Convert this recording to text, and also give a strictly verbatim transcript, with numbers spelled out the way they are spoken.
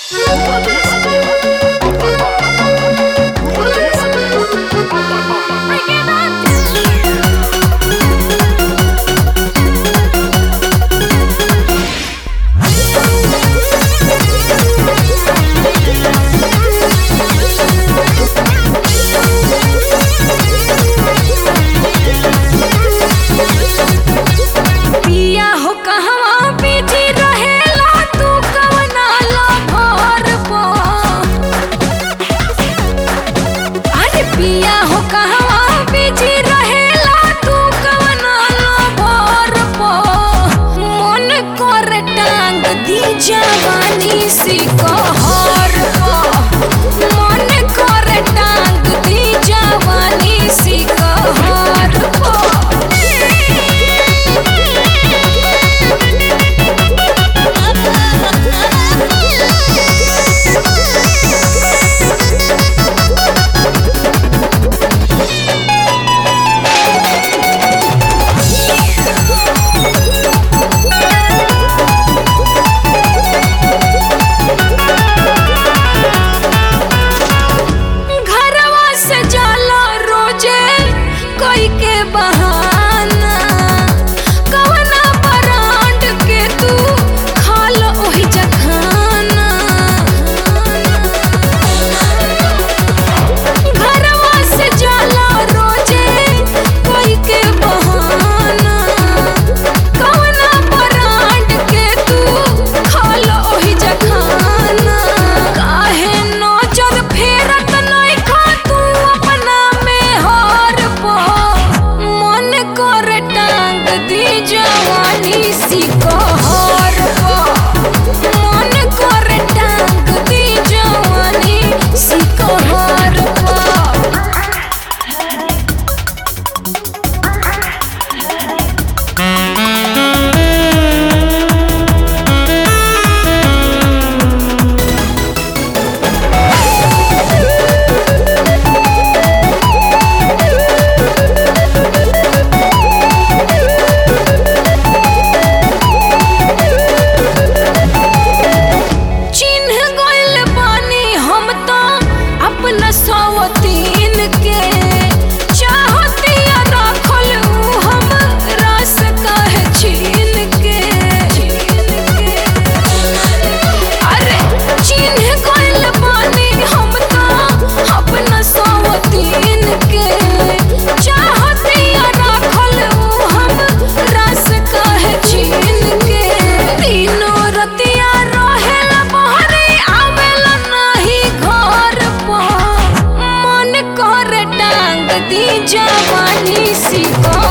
जवानी सी कहर मन कर टांग दी जवानी सी कहर बहाना कवना ब्रांड के तू खाल ओही जखाना घरवा से जाला रोजे कोई के बहाना कवना ब्रांड के तू खाल ओही जखाना काहे नजर फेरत नहीं खा तू अपना में हार पो कर टांग दी जवानी सी कहर मन कर टांग दी जवानी सी कहर सौतीन के चाहतिया रखल हम रस कहे छीन के अरे चिन्ह गइल बानी हम तो अपना सौतीन के चाहतिया रखल हम रस कहे छीन के तीनों रतिया रहेला बहरे आवेला नहीं घर पर कर टांग दी जवानी सी